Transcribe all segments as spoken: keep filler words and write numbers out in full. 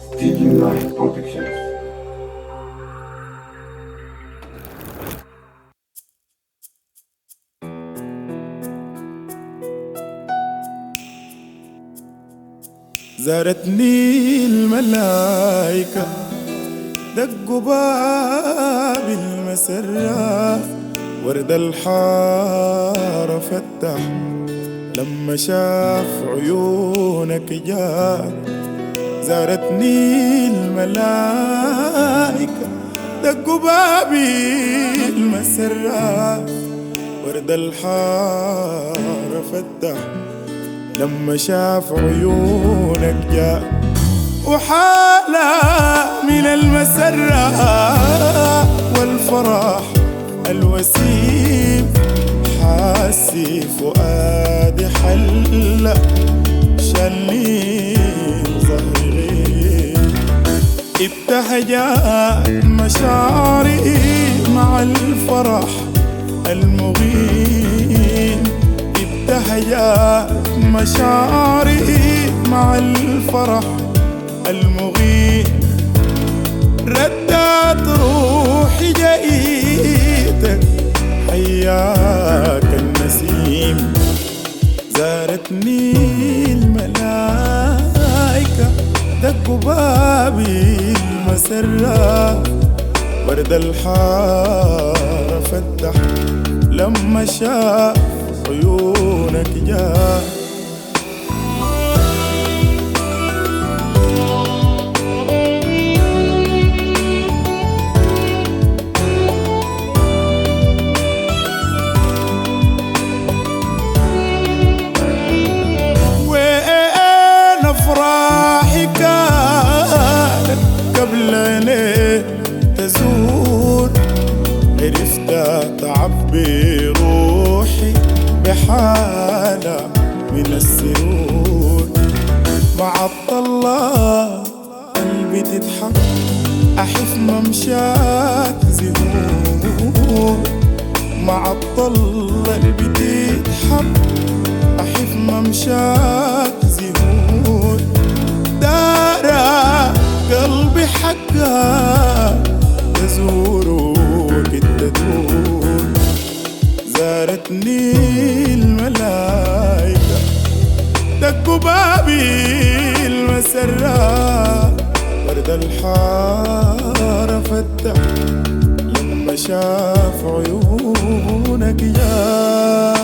تي جي نايت برودكشنز. زارتني الملايكة دقوا باب المسرة، ورد الحارة فتح لما شاف عيونك جات. زارتني الملايكة دقوا باب المسرة، ورد الحارة فتح لما شاف عيونك جاء. وحالة من المسرة والفرح الوسيم، حاسي فؤادي حلة شالني ظهري. ابتهجت مشاعري مع الفرح المغيم، ابتهجت مشاعري مع الفرح المغيب. ردت روحي جئتك حياك النسيم. زارتني الملائكة دقوا بابي المسرة، ورد الحارة فتح لما شاف عيونك جاء. وين افراحي كانت قبل ليه تزور، عرفت تعبي روحي بحالة من السرور. معطلة قلبي تضحك أحف ممشاك زهور. معطل قلبي تضحك أحف ممشاك زهور. دارا قلبي حقا تزور وقت تدور. زارتني الملايكة دقوا بابي المسرة، ورد الحارة فتح لما شاف عيونك جاء.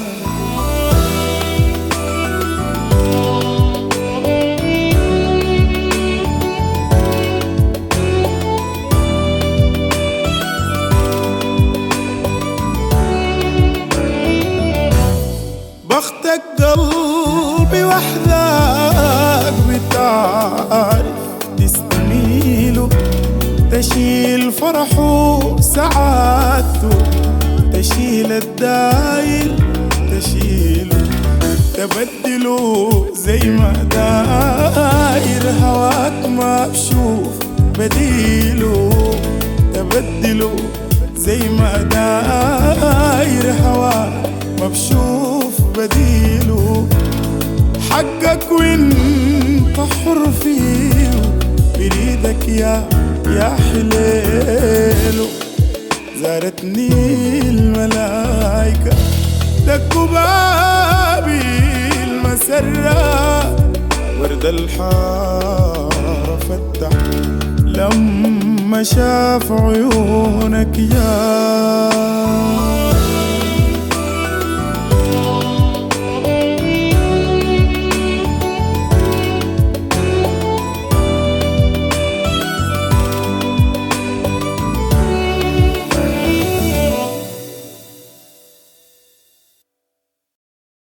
بختك قلبي وحدك بتعرف تستميله، تشيل فرحه سعادته، تشيل الداير تشيله، تبدله زي ما داير هواك ما بشوف بديله. تبدله زي ما داير هواك ما بشوف بديله. حقك وانت حر فيه بريدك يا يا حليله. زارتني الملايكة دقوا بابي المسرة، ورد الحارة فتح لما شاف عيونك يا